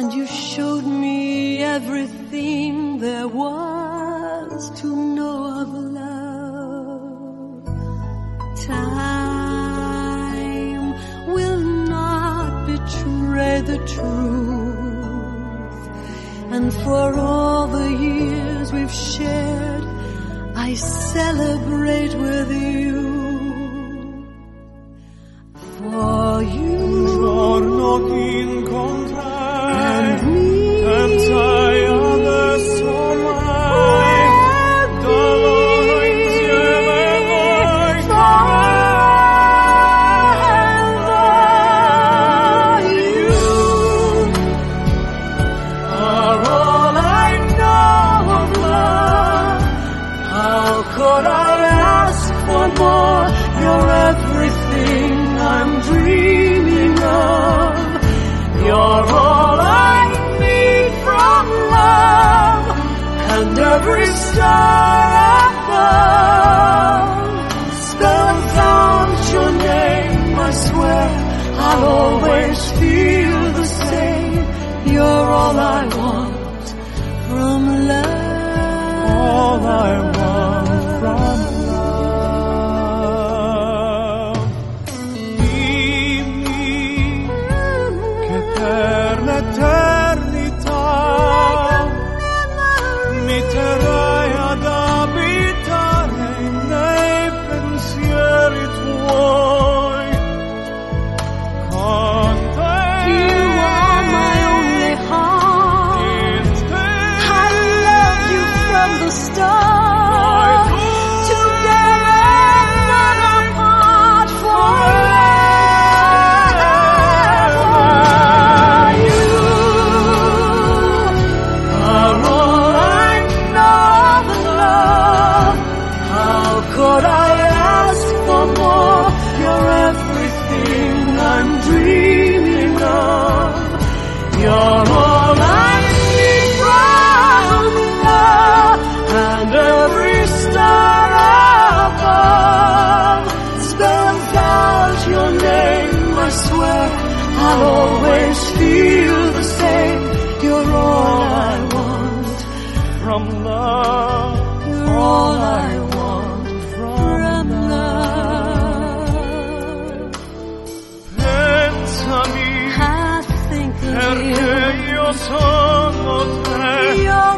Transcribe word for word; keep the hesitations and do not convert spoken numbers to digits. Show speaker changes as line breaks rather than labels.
and you showed me everything there was to know of love. Time will not betray the truth, and for all the years we've shared, I celebrate with you. For you,
giorno ti incontrai, pensai adesso mai, da loro insieme noi forever. You are all I know of love. How could I ask for more? You're everything I'm dreaming of. You're all I need from love, and every star above spells out your name. I swear I'll always feel the same. You're all I want from love. All I want from love. Per l'eternità mi terrai ad abitare nei pensieri tuoi. Con te
You are my only heart. I love you from the start. Together, not apart forever. You are all I know of love. How could I ask for more? You're everything I'm dreaming of. You're all I need from love, and every star above spells out your name. I swear I'll always feel the same. You're all I want
from love.
You're all I want from love.
Pensami,
I think of
perché
you.
io sono te.
You're